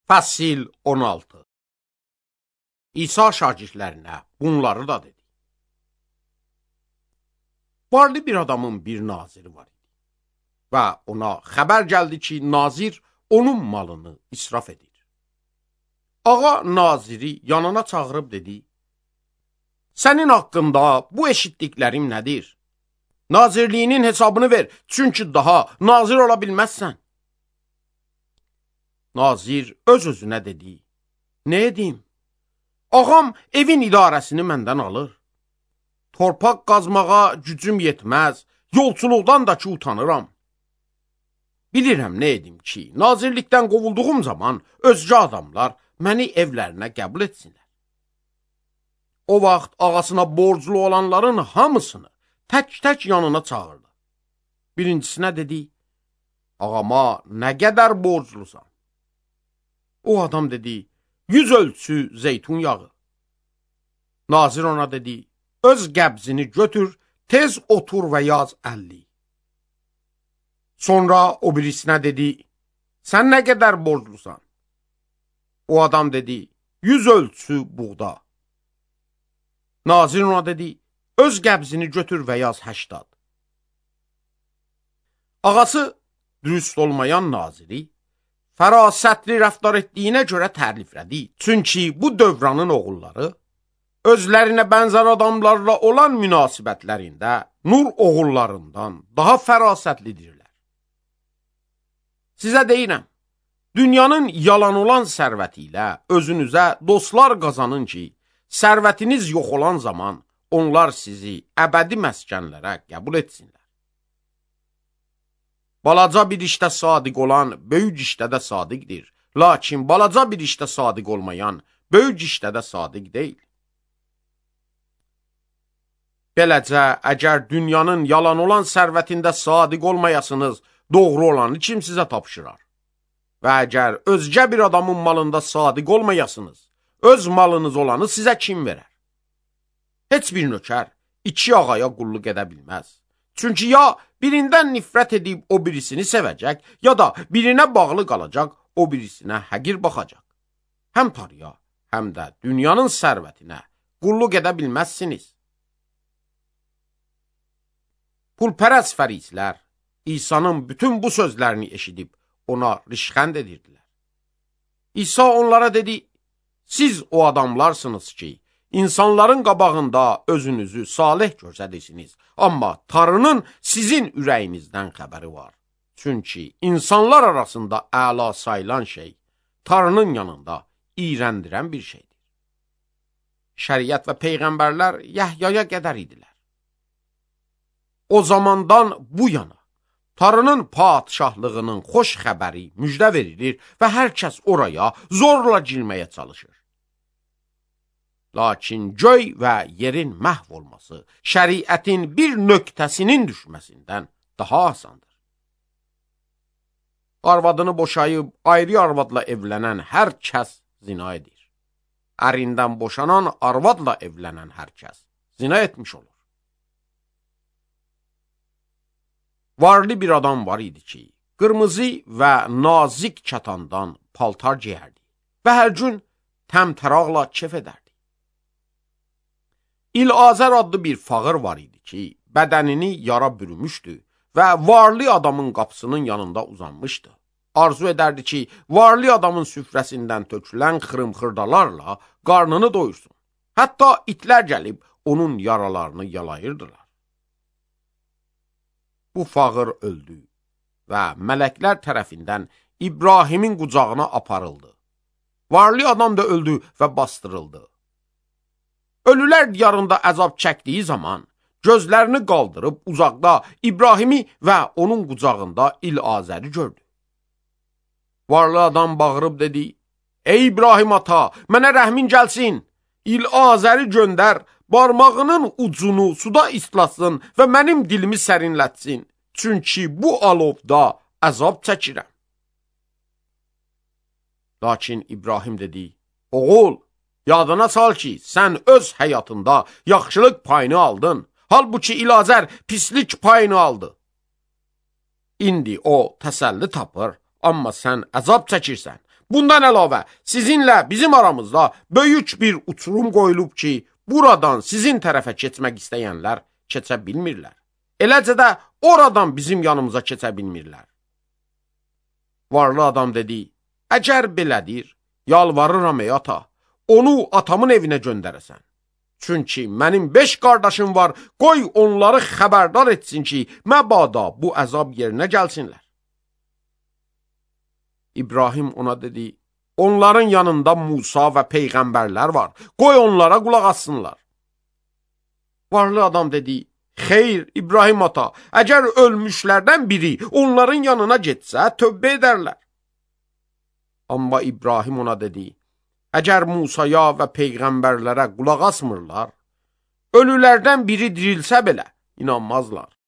Fəsil 16. İsa şagirdlərinə bunları da dedi. Varlı bir adamın bir naziri var idi və ona xəbər gəldi ki, nazir onun malını israf edir. Ağa naziri yanına çağırıb dedi, sənin haqqında bu eşitdiklərim nədir? Nazirliyinin hesabını ver, çünki daha nazir ola bilməzsən. Nazir öz-özünə dedi, nə edeyim? Ağam evin idarəsini məndən alır. Torpaq qazmağa gücüm yetməz, yolçuluqdan da ki utanıram. Bilirəm nə edim ki, nazirlikdən qovulduğum zaman özgə adamlar məni evlərinə qəbul etsinlər. O vaxt ağasına borclu olanların hamısını tək-tək yanına çağırdı. Birincisinə dedi, ağama nə qədər borclusan? O adam dedi, 100 ölçü zeytun yağı. Nazir ona dedi, öz qəbzini götür, tez otur və yaz 50. Sonra o birisinə dedi, sən nə qədər borclusan? O adam dedi, 100 ölçü buğda. Nazir ona dedi, öz qəbzini götür və yaz 80. Ağası dürüst olmayan naziri, fərasətli rəftar etdiyinə görə təriflədi. Çünki bu dövranın oğulları, özlərinə bənzər adamlarla olan münasibətlərində Nur oğullarından daha fərasətlidirlər. Sizə deyirəm, dünyanın yalan olan sərvəti ilə özünüzə dostlar qazanın ki, sərvətiniz yox olan zaman onlar sizi əbədi məskənlərə qəbul etsinlər. Balaca bir işdə sadiq olan böyük işdə də sadiqdir. Lakin balaca bir işdə sadiq olmayan böyük işdə də sadiq deyil. Beləcə, əgər dünyanın yalan olan sərvətində sadiq olmayasınız, doğru olanı kim sizə tapşırar? Və əgər özgə bir adamın malında sadiq olmayasınız, öz malınız olanı sizə kim verər? Heç bir nökər iki ağaya qulluq edə bilməz. Çünki ya birindən nifrət edib o birisini sevəcək, ya da birinə bağlı qalacaq, o birisinə həqir baxacaq. Həm Tanrıya, həm də dünyanın sərvətinə qulluq edə bilməzsiniz. Pulpərəst fərislər İsa'nın bütün bu sözlərini eşidib ona rişxənd edirdilər. İsa onlara dedi, siz o adamlarsınız ki, İnsanların qabağında özünüzü salih göstərirsiniz, amma Tanrının sizin ürəyinizdən xəbəri var. Çünki insanlar arasında əla sayılan şey, Tanrının yanında iyrəndirən bir şeydir. Şəriət və peyğəmbərlər Yahyaya qədər idilər. O zamandan bu yana, Tanrının padişahlığının xoş xəbəri müjdə verilir və hər kəs oraya zorla girməyə çalışır. Lakin göy və yerin məhv olması şəriətin bir nöqtəsinin düşməsindən daha asandır. Arvadını boşayıb ayrı arvadla evlənən hər kəs zina edir. Ərindən boşanan arvadla evlənən hər kəs zina etmiş olur. Varlı bir adam var idi ki, qırmızı və nazik kətandan paltar geyərdi və hər gün təmtəraqla kef edərdi. İlazər adlı bir fağır var idi ki, bədənini yara bürümüşdü və varlı adamın qapısının yanında uzanmışdı. Arzu edərdi ki, varlı adamın süfrəsindən tökülən xırım-xırdalarla qarnını doyursun. Hətta itlər gəlib onun yaralarını yalayırdılar. Bu fağır öldü və mələklər tərəfindən İbrahimin qucağına aparıldı. Varlı adam da öldü və bastırıldı. Ölülər diyarında əzab çəkdiyi zaman gözlərini qaldırıb uzaqda İbrahimi və onun qucağında İlazəri gördü. Varlı adam bağırıb dedi, ey İbrahim ata, mənə rəhmin gəlsin, İlazəri göndər, barmağının ucunu suda islasın və mənim dilimi sərinlətsin, çünki bu alovda əzab çəkirəm. Lakin İbrahim dedi, oğul, yadına sal ki, sən öz həyatında yaxşılıq payını aldın, halbuki İlazər pislik payını aldı. İndi o təsəlli tapır, amma sən əzab çəkirsən. Bundan əlavə, sizinlə bizim aramızda böyük bir uçurum qoyulub ki, buradan sizin tərəfə keçmək istəyənlər keçə bilmirlər. Eləcə də oradan bizim yanımıza keçə bilmirlər. Varlı adam dedi, əgər belədir, yalvarıram ey ata, onu atamın evinə göndərəsən. Çünki mənim 5 qardaşım var, qoy onları xəbərdar etsin ki, məbada bu əzab yerinə gəlsinlər. İbrahim ona dedi, onların yanında Musa və peyğəmbərlər var, qoy onlara qulaq assınlar. Varlı adam dedi, xeyr, İbrahim ata, əgər ölmüşlərdən biri onların yanına getsə, tövbə edərlər. Amma İbrahim ona dedi, əgər Musaya və peyğəmbərlərə qulaq asmırlar, ölülərdən biri dirilsə belə inanmazlar.